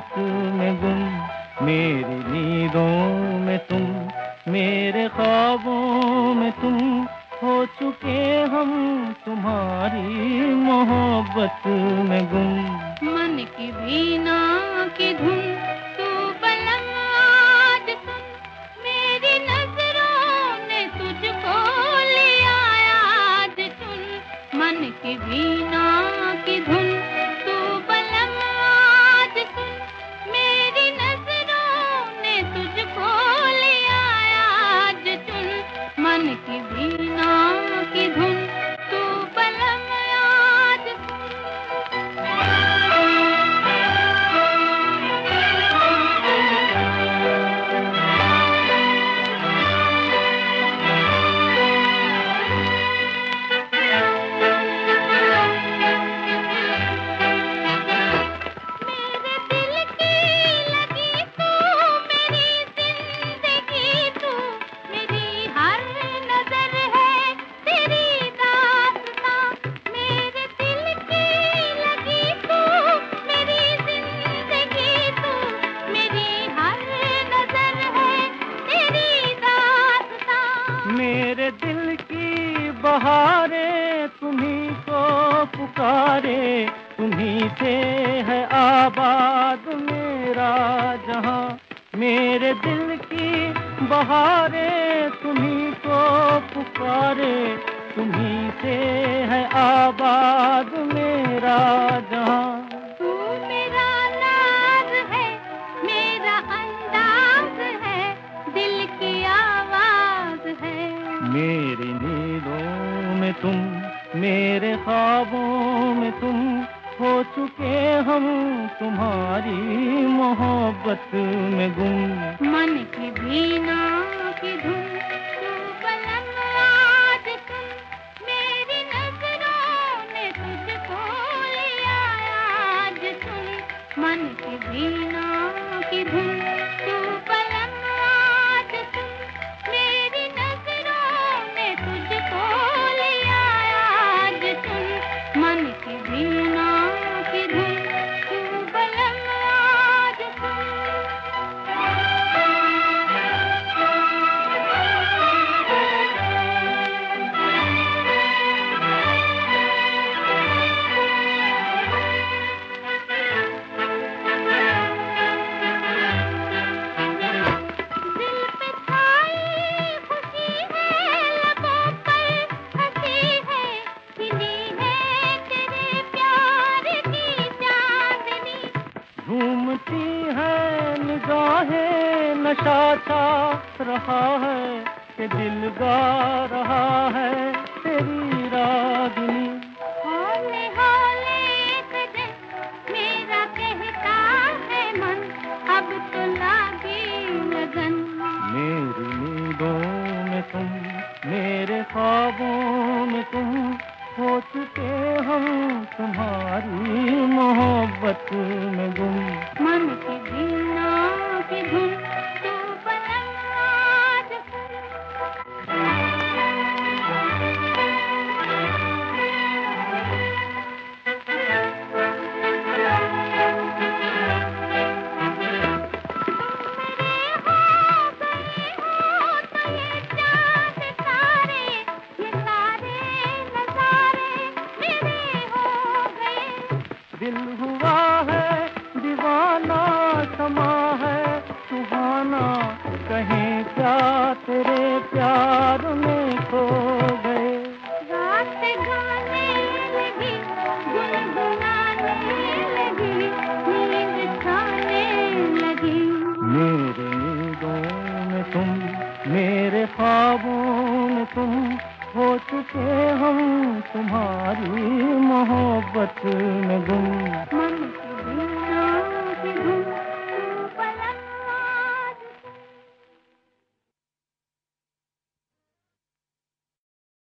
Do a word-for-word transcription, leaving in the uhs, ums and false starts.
मोहब्बत में गुम, मेरी नींदों में तुम, मेरे ख्वाबों में तुम, हो चुके हम तुम्हारी मोहब्बत में गुम। मन की वीणा की धुन तू बलम आज सुन, मेरी नजरों ने तुझको लिया आज चुन। मन की वीणा की धुन तू बलम आज सुन, मेरी नजरों ने तुझको लिया आज चुन। मन की वीणा की धुन तू बलम आज मेरे दिल की बहारे तुम्ही को पुकारे, तुम्ही से है आबाद मेरा जहां। मेरे दिल की बहारे तुम्ही को पुकारे, तुम्ही से है आबाद मेरा जहां। तू मेरा नाज है, मेरा अंदाज है, दिल की आवाज है। मेरी नींदों में तुम, मेरे ख्वाबों में तुम, हो चुके हम तुम्हारी मोहब्बत में गुम। मन की वीणा की धुन तू बलम आज सुन, मेरी नजरों ने तुझको लिया आज सुन। मन की वीणा की धुन तू बलम आज सुन, मेरी नजरों ने तुझको लिया आज सुन। मन की वीणा की धुन तू बलम आज सुन। झूमती है निगाहें, नशा छा रहा है कि दिल गा रहा है तेरी रागिनी। हौले हौले सजन मेरा कहता है मन, अब तो लागे लगन। मेरी नींदों में तुम, मेरे ख्वाबों में तुम, हो चुके हम तुम्हारी मोहब्बत में गुम। मन की वीणा की धुन तू बलम आज दिल हुआ है दीवाना, समा है सुहाना, कहीं क्या तेरे प्यार में खो गए। रात गाने लगी, गुनगुनाने लगी, नींद खाने लगी। मेरी नींदों में तुम, मेरे ख्वाबों में तुम, हो चुके हम तुम्हारी मोहब्बत